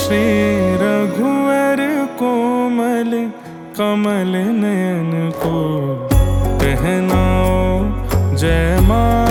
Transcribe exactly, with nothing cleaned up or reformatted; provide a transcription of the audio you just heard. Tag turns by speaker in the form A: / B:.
A: श्री रघुवर कोमल कमल नयन को पहनाओ जयमाला।